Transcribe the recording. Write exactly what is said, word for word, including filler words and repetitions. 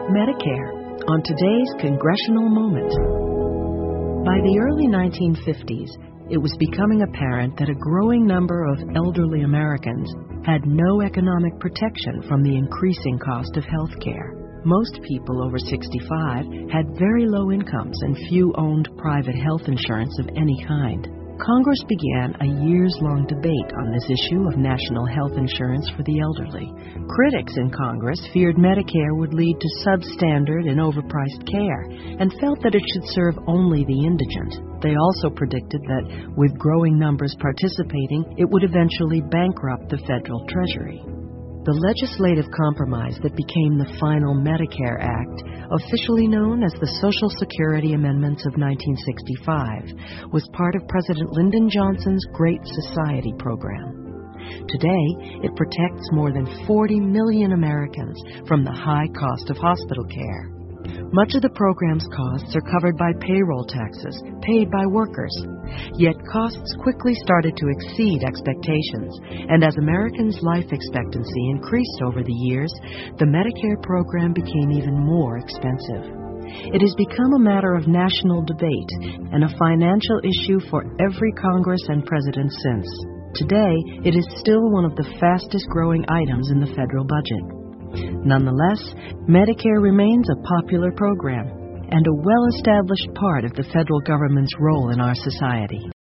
Medicare, on today's Congressional Moment. By the early nineteen fifties, it was becoming apparent that a growing number of elderly Americans had no economic protection from the increasing cost of health care. Most people over sixty-five had very low incomes and few owned private health insurance of any kind. Congress began a years-long debate on this issue of national health insurance for the elderly. Critics in Congress feared Medicare would lead to substandard and overpriced care and felt that it should serve only the indigent. They also predicted that, with growing numbers participating, it would eventually bankrupt the federal treasury. The legislative compromise that became the final Medicare Act, officially known as the Social Security Amendments of nineteen sixty-five, was part of President Lyndon Johnson's Great Society program. Today, it protects more than forty million Americans from the high cost of hospital care. Much of the program's costs are covered by payroll taxes paid by workers. Yet costs quickly started to exceed expectations, and as Americans' life expectancy increased over the years, the Medicare program became even more expensive. It has become a matter of national debate and a financial issue for every Congress and president since. Today, it is still one of the fastest-growing items in the federal budget. Nonetheless, Medicare remains a popular program and a well-established part of the federal government's role in our society.